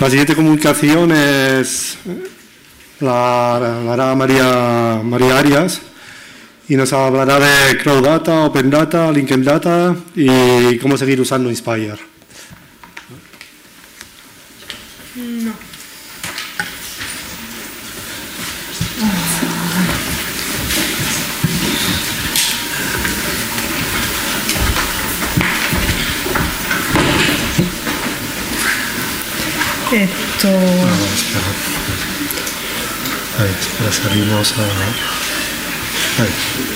La siguiente comunicación es la hará María Arias y nos hablará de Crowd Data, Open Data, Linked Data y cómo seguir usando Inspire. No. Esto... Ahí, espera, salimos a... Ahí.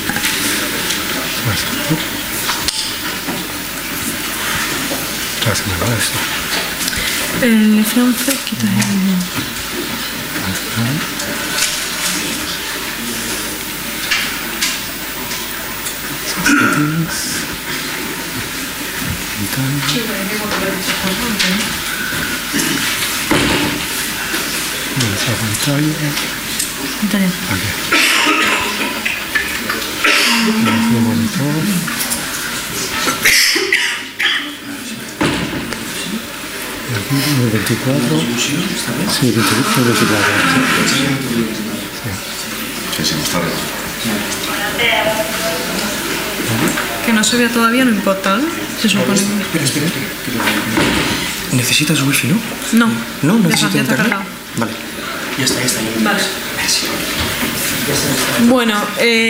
Se me va esto. El F11 quita el... Esa pantalla. Aquí. Monitor. Y aquí el 24. Sí, 24. Que se nos tarda. Que no se vea todavía, no importa, ¿no? Se supone. Espera. ¿Necesitas wifi, no? No. ¿No? Ya ¿Necesitas está internet? cargado. Vale. Ya está. Vale. Bueno,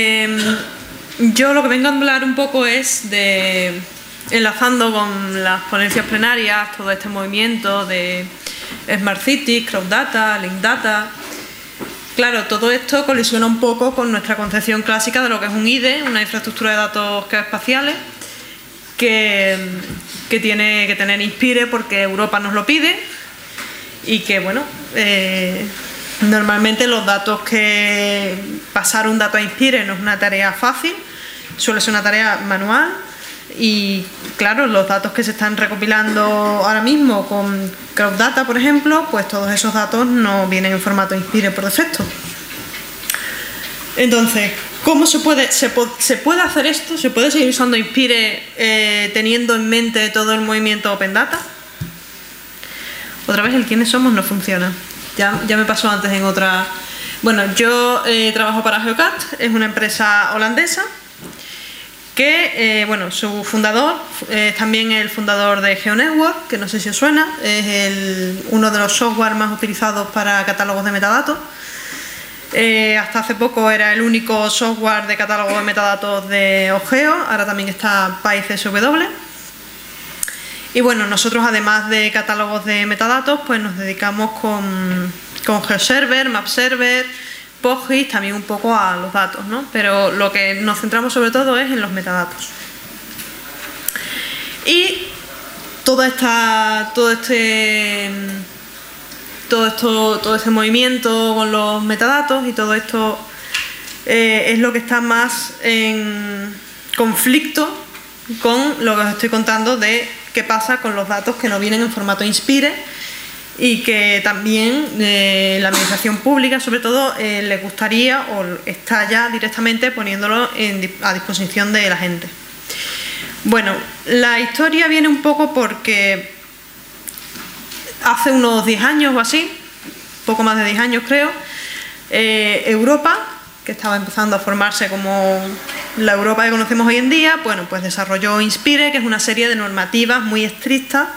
yo lo que vengo a hablar un poco es de, enlazando con las ponencias plenarias, todo este movimiento de Smart City, Crowd Data, Link Data. Claro, todo esto colisiona un poco con nuestra concepción clásica de lo que es un IDE, una infraestructura de datos espaciales, que tiene que tener Inspire porque Europa nos lo pide y que, bueno, normalmente los datos pasar un dato a Inspire no es una tarea fácil, suele ser una tarea manual y, claro, los datos que se están recopilando ahora mismo con Crowd Data, por ejemplo, pues todos esos datos no vienen en formato Inspire por defecto. Entonces, ¿cómo se puede hacer esto? ¿Se puede seguir usando Inspire teniendo en mente todo el movimiento Open Data? Otra vez el quiénes somos no funciona. Ya me pasó antes en otra... Bueno, yo trabajo para Geocat, es una empresa holandesa que, bueno, su fundador es también el fundador de GeoNetwork, que no sé si os suena, es uno de los software más utilizados para catálogos de metadatos. Hasta hace poco era el único software de catálogo de metadatos de Ogeo, ahora también está PyCSW. Y bueno, nosotros además de catálogos de metadatos, pues nos dedicamos con GeoServer, MapServer, PostGIS, también un poco a los datos, ¿no? Pero lo que nos centramos sobre todo es en los metadatos. Y todo este movimiento con los metadatos y todo esto es lo que está más en conflicto con lo que os estoy contando de qué pasa con los datos que no vienen en formato Inspire y que también la administración pública sobre todo le gustaría o está ya directamente poniéndolo a disposición de la gente. Bueno, la historia viene un poco porque hace unos 10 años o así, poco más de 10 años creo, Europa, que estaba empezando a formarse como la Europa que conocemos hoy en día, bueno, pues desarrolló Inspire, que es una serie de normativas muy estrictas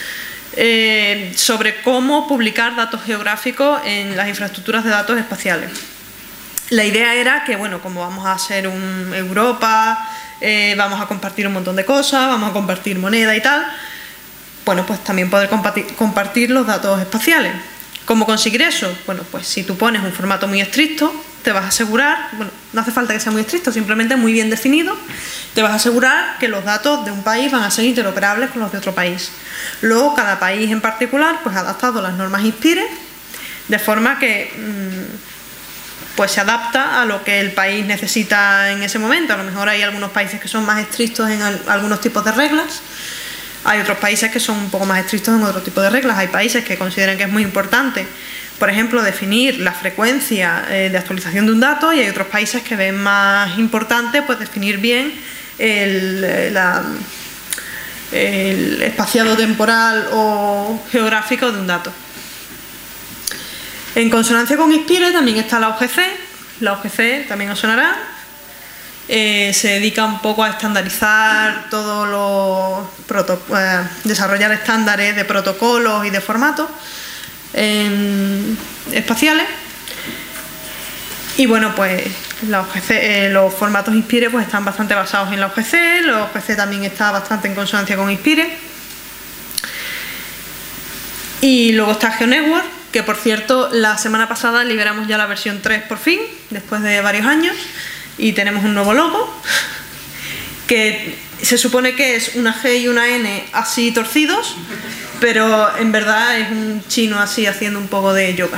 sobre cómo publicar datos geográficos en las infraestructuras de datos espaciales. La idea era que, bueno, como vamos a ser un Europa, vamos a compartir un montón de cosas, vamos a compartir moneda y tal, bueno, pues también poder compartir los datos espaciales. ¿Cómo conseguir eso? Bueno, pues si tú pones un formato muy estricto, te vas a asegurar, bueno, no hace falta que sea muy estricto, simplemente muy bien definido, te vas a asegurar que los datos de un país van a ser interoperables con los de otro país. Luego, cada país en particular, pues ha adaptado las normas Inspire, de forma que pues se adapta a lo que el país necesita en ese momento. A lo mejor hay algunos países que son más estrictos en algunos tipos de reglas, hay otros países que son un poco más estrictos en otro tipo de reglas, hay países que consideran que es muy importante, por ejemplo, definir la frecuencia de actualización de un dato, y hay otros países que ven más importante pues definir bien el espaciado temporal o geográfico de un dato. En consonancia con Inspire también está la OGC. La OGC también os sonará. Se dedica un poco a estandarizar todos los desarrollar estándares de protocolos y de formatos espaciales. Y bueno, pues la OGC, los formatos Inspire pues están bastante basados en la OGC. La OGC también está bastante en consonancia con Inspire. Y luego está GeoNetwork, que por cierto la semana pasada liberamos ya la versión 3 por fin, después de varios años, y tenemos un nuevo logo que se supone que es una G y una N así torcidos, pero en verdad es un chino así haciendo un poco de yoga.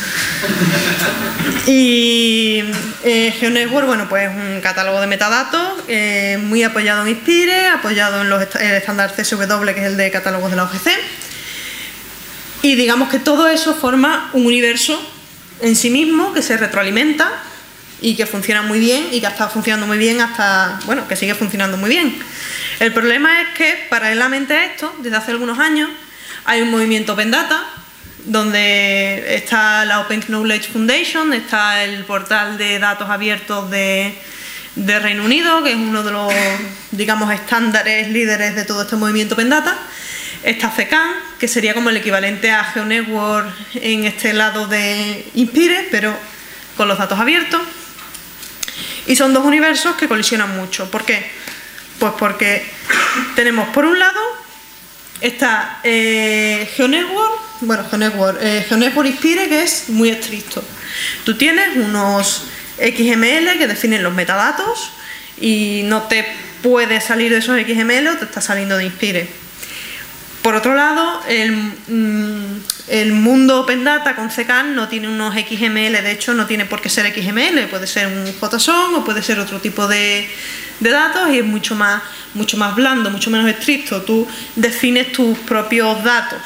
Y GeoNetwork, bueno, pues es un catálogo de metadatos muy apoyado en Inspire, apoyado en el estándar CSW, que es el de catálogos de la OGC. Y digamos que todo eso forma un universo en sí mismo que se retroalimenta y que funciona muy bien y que ha estado funcionando muy bien hasta, bueno, que sigue funcionando muy bien. El problema es que paralelamente a esto, desde hace algunos años, hay un movimiento Open Data, donde está la Open Knowledge Foundation, está el portal de datos abiertos de Reino Unido, que es uno de los, digamos, estándares líderes de todo este movimiento Open Data. Está CECAN, que sería como el equivalente a GeoNetwork en este lado de Inspire, pero con los datos abiertos. Y son dos universos que colisionan mucho. ¿Por qué? Pues porque tenemos, por un lado, está GeoNetwork Inspire, que es muy estricto. Tú tienes unos XML que definen los metadatos y no te puedes salir de esos XML o te está saliendo de Inspire. Por otro lado, el mundo Open Data con CECAN no tiene unos XML, de hecho no tiene por qué ser XML, puede ser un JSON o puede ser otro tipo de datos y es mucho más blando, mucho menos estricto. Tú defines tus propios datos.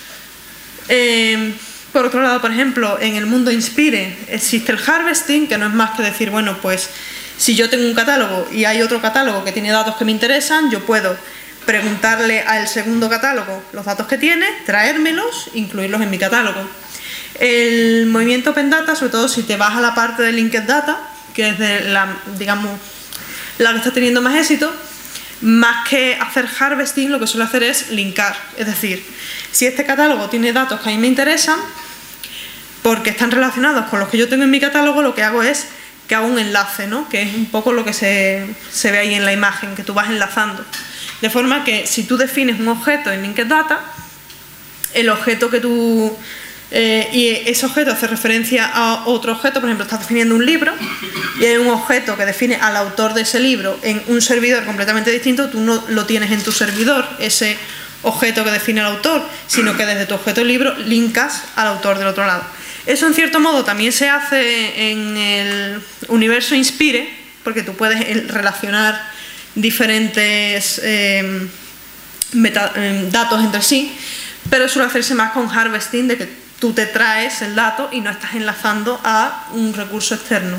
Por otro lado, por ejemplo, en el mundo Inspire existe el harvesting, que no es más que decir, bueno, pues si yo tengo un catálogo y hay otro catálogo que tiene datos que me interesan, yo puedo preguntarle al segundo catálogo los datos que tiene, traérmelos, incluirlos en mi catálogo. El movimiento Open Data, sobre todo si te vas a la parte de Linked Data, que es de la que está teniendo más éxito, más que hacer harvesting, lo que suele hacer es linkar. Es decir, si este catálogo tiene datos que a mí me interesan, porque están relacionados con los que yo tengo en mi catálogo, lo que hago es que hago un enlace, ¿no? Que es un poco lo que se ve ahí en la imagen, que tú vas enlazando. De forma que si tú defines un objeto en Linked Data, el objeto que tú... y ese objeto hace referencia a otro objeto, por ejemplo, estás definiendo un libro y hay un objeto que define al autor de ese libro en un servidor completamente distinto, tú no lo tienes en tu servidor, ese objeto que define al autor, sino que desde tu objeto libro linkas al autor del otro lado. Eso en cierto modo también se hace en el universo Inspire, porque tú puedes relacionar diferentes datos entre sí, pero suele hacerse más con harvesting, de que tú te traes el dato y no estás enlazando a un recurso externo.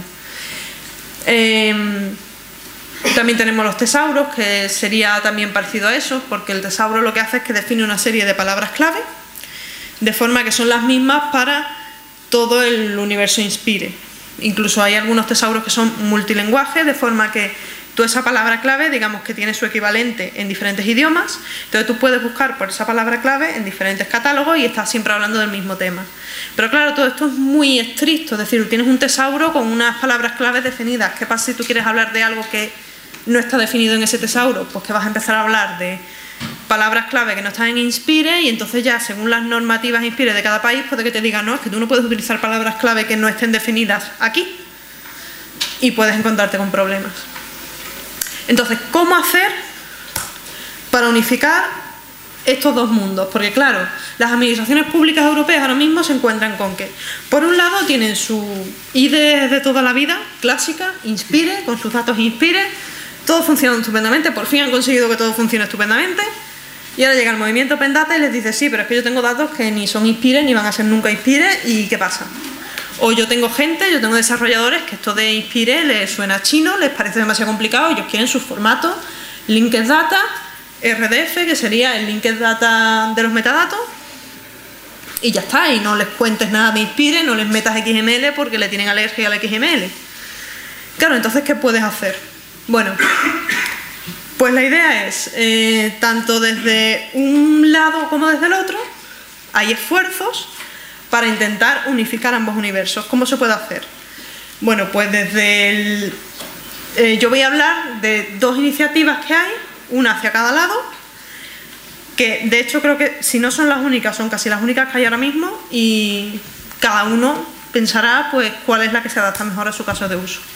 También tenemos los tesauros, que sería también parecido a eso, porque el tesauro lo que hace es que define una serie de palabras clave, de forma que son las mismas para todo el universo Inspire. Incluso hay algunos tesauros que son multilingüajes, de forma que tú esa palabra clave, digamos que tiene su equivalente en diferentes idiomas, entonces tú puedes buscar por esa palabra clave en diferentes catálogos y estás siempre hablando del mismo tema. Pero claro, todo esto es muy estricto, es decir, tienes un tesauro con unas palabras claves definidas. ¿Qué pasa si tú quieres hablar de algo que no está definido en ese tesauro? Pues que vas a empezar a hablar de palabras clave que no están en Inspire y entonces ya, según las normativas Inspire de cada país, puede que te digan, no, es que tú no puedes utilizar palabras clave que no estén definidas aquí y puedes encontrarte con problemas. Entonces, ¿cómo hacer para unificar estos dos mundos? Porque claro, las administraciones públicas europeas ahora mismo se encuentran con que, por un lado, tienen su IDE de toda la vida, clásica, Inspire, con sus datos Inspire, todo funciona estupendamente, por fin han conseguido que todo funcione estupendamente, y ahora llega el movimiento Open Data y les dice, sí, pero es que yo tengo datos que ni son Inspire, ni van a ser nunca Inspire, ¿y qué pasa? O yo tengo desarrolladores que esto de Inspire les suena chino, les parece demasiado complicado, ellos quieren sus formatos, Linked Data, RDF, que sería el Linked Data de los metadatos, y ya está, y no les cuentes nada de Inspire, no les metas XML porque le tienen alergia al XML. Claro, entonces, ¿qué puedes hacer? Bueno, pues la idea es, tanto desde un lado como desde el otro, hay esfuerzos para intentar unificar ambos universos. ¿Cómo se puede hacer? Bueno, pues desde yo voy a hablar de dos iniciativas que hay, una hacia cada lado, que de hecho creo que si no son las únicas, son casi las únicas que hay ahora mismo, y cada uno pensará pues cuál es la que se adapta mejor a su caso de uso.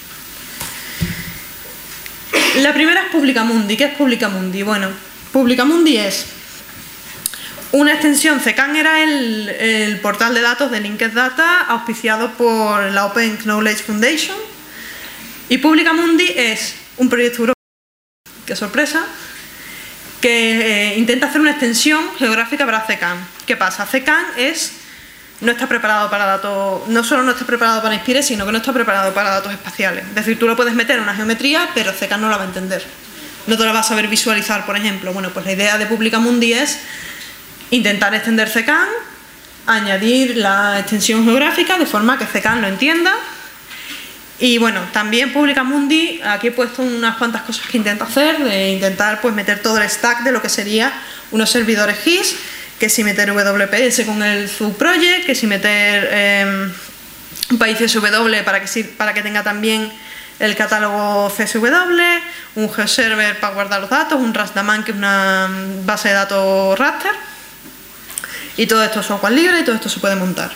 La primera es Publicamundi. ¿Qué es Publicamundi? Bueno, Publicamundi es una extensión. CKAN era el portal de datos de Linked Data auspiciado por la Open Knowledge Foundation, y Publicamundi es un proyecto europeo, qué sorpresa, que intenta hacer una extensión geográfica para CKAN. ¿Qué pasa? CKAN no está preparado para datos, no solo no está preparado para Inspire, sino que no está preparado para datos espaciales. Es decir, tú lo puedes meter en una geometría, pero CKAN no la va a entender. No te la va a saber visualizar, por ejemplo. Bueno, pues la idea de Publicamundi es intentar extender CKAN, añadir la extensión geográfica de forma que CKAN lo entienda. Y bueno, también Publicamundi, aquí he puesto unas cuantas cosas que intenta hacer, de intentar pues meter todo el stack de lo que sería unos servidores GIS, que si meter WPS con el Zoo Project, que si meter un país CSW para que tenga también el catálogo CSW, un GeoServer para guardar los datos, un Rastaman, que es una base de datos raster, y todo esto es software libre y todo esto se puede montar.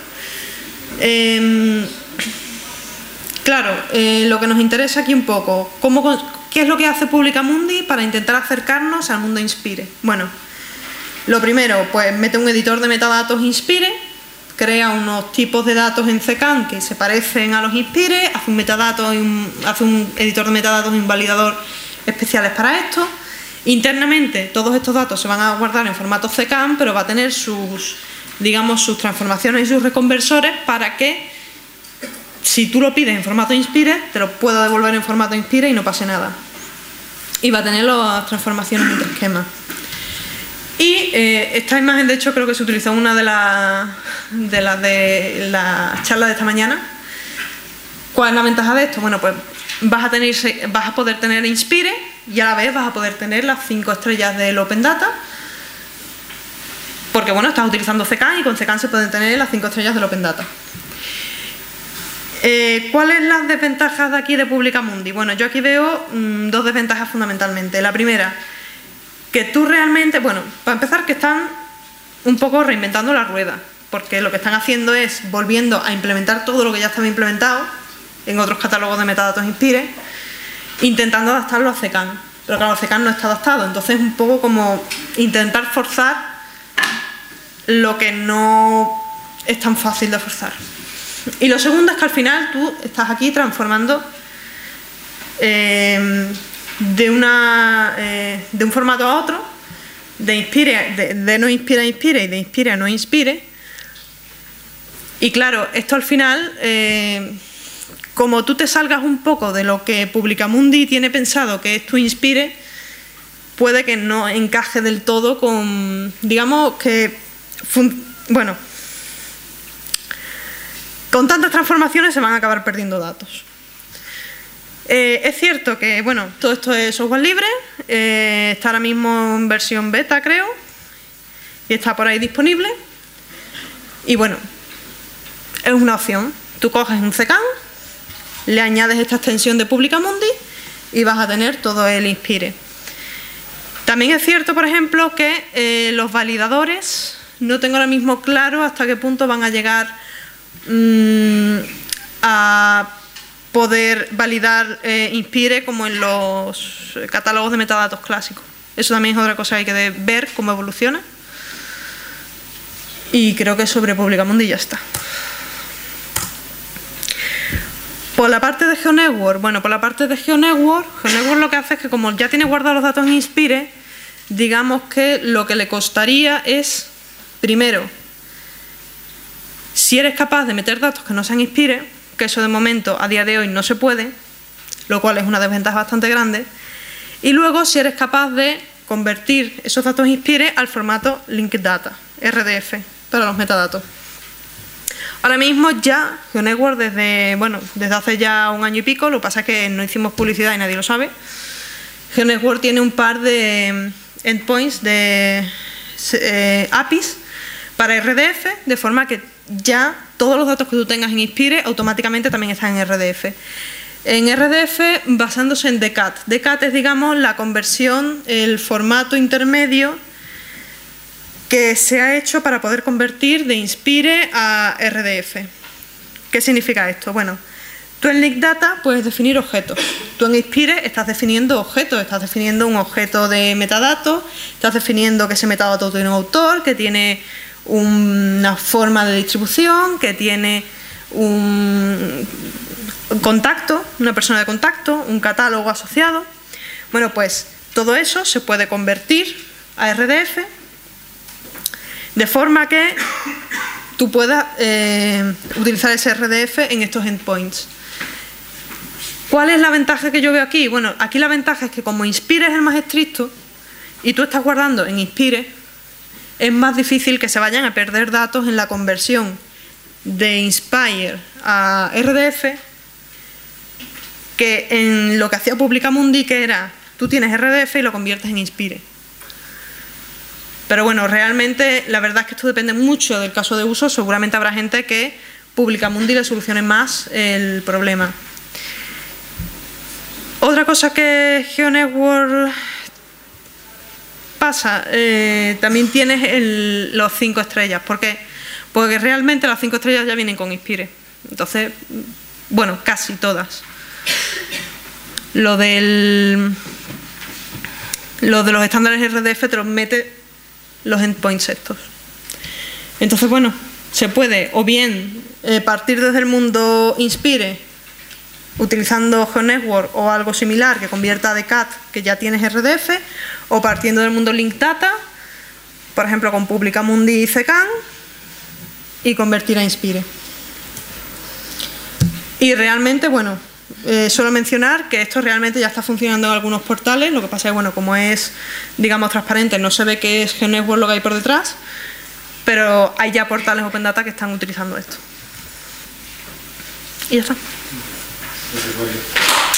Claro, lo que nos interesa aquí un poco, ¿qué es lo que hace Publicamundi para intentar acercarnos al mundo Inspire? Bueno, lo primero, pues mete un editor de metadatos Inspire, crea unos tipos de datos en CKAN que se parecen a los Inspire, hace un editor de metadatos y un validador especiales para esto. Internamente todos estos datos se van a guardar en formato CKAN, pero va a tener sus transformaciones y sus reconversores para que, si tú lo pides en formato Inspire, te lo pueda devolver en formato Inspire y no pase nada. Y va a tener las transformaciones entre esquemas. Y esta imagen, de hecho, creo que se utilizó en una de las charlas de esta mañana. ¿Cuál es la ventaja de esto? Bueno, pues vas a poder tener Inspire y a la vez vas a poder tener las 5 estrellas del Open Data, porque bueno, estás utilizando CKAN y con CKAN se pueden tener las 5 estrellas del Open Data. ¿Cuáles son las desventajas de aquí de Publicamundi? Bueno, yo aquí veo dos desventajas fundamentalmente. La primera, que tú realmente, bueno, para empezar, que están un poco reinventando la rueda, porque lo que están haciendo es volviendo a implementar todo lo que ya estaba implementado en otros catálogos de metadatos Inspire, intentando adaptarlo a CKAN. Pero claro, CKAN no está adaptado, entonces es un poco como intentar forzar lo que no es tan fácil de forzar. Y lo segundo es que al final tú estás aquí transformando de un formato a otro, de Inspire, de no Inspire a Inspire y de Inspire a no Inspire. Y claro, esto al final, como tú te salgas un poco de lo que Publicamundi tiene pensado que es tu Inspire, puede que no encaje del todo con, digamos que, bueno, con tantas transformaciones se van a acabar perdiendo datos. Es cierto que, bueno, todo esto es software libre, está ahora mismo en versión beta, creo, y está por ahí disponible. Y bueno, es una opción. Tú coges un CKAN, le añades esta extensión de Publicamundi y vas a tener todo el Inspire. También es cierto, por ejemplo, que los validadores, no tengo ahora mismo claro hasta qué punto van a llegar a poder validar Inspire como en los catálogos de metadatos clásicos. Eso también es otra cosa que hay que ver cómo evoluciona. Y creo que sobre Publicamundi ya está. Por la parte de GeoNetwork, bueno, por la parte de GeoNetwork lo que hace es que como ya tiene guardados los datos en Inspire, digamos que lo que le costaría es, primero, si eres capaz de meter datos que no sean Inspire, que eso de momento a día de hoy no se puede, lo cual es una desventaja bastante grande, y luego si eres capaz de convertir esos datos Inspire al formato Linked Data, RDF, para los metadatos. Ahora mismo ya GeoNetwork desde hace ya un año y pico, lo que pasa es que no hicimos publicidad y nadie lo sabe. GeoNetwork tiene un par de endpoints de APIs para RDF, de forma que ya todos los datos que tú tengas en Inspire automáticamente también están en RDF. En RDF basándose en DCAT. DCAT es, digamos, la conversión, el formato intermedio que se ha hecho para poder convertir de Inspire a RDF. ¿Qué significa esto? Bueno, tú en Linkdata puedes definir objetos. Tú en Inspire estás definiendo objetos, estás definiendo un objeto de metadatos, estás definiendo que ese metadato tiene un autor, que tiene una forma de distribución, que tiene un contacto, una persona de contacto, un catálogo asociado. Bueno, pues todo eso se puede convertir a RDF de forma que tú puedas utilizar ese RDF en estos endpoints. ¿Cuál es la ventaja que yo veo aquí? Bueno, aquí la ventaja es que como Inspire es el más estricto y tú estás guardando en Inspire, es más difícil que se vayan a perder datos en la conversión de Inspire a RDF que en lo que hacía Publicamundi, que era tú tienes RDF y lo conviertes en Inspire. Pero bueno, realmente la verdad es que esto depende mucho del caso de uso. Seguramente habrá gente que Publicamundi le solucione más el problema. Otra cosa que GeoNetwork pasa, también tienes los 5 estrellas. ¿Por qué? Porque realmente las 5 estrellas ya vienen con Inspire. Entonces, bueno, casi todas. Lo de los estándares RDF te los mete los endpoints estos. Entonces, bueno, se puede o bien partir desde el mundo Inspire utilizando GeoNetwork o algo similar que convierta a DCAT, que ya tienes RDF, o partiendo del mundo Linkdata, por ejemplo con Publicamundi y CKAN, y convertir a Inspire. Y realmente, bueno, solo mencionar que esto realmente ya está funcionando en algunos portales. Lo que pasa es que, bueno, como es, digamos, transparente, no se ve qué es GeoNetwork lo que hay por detrás, pero hay ya portales Open Data que están utilizando esto. Y ya está.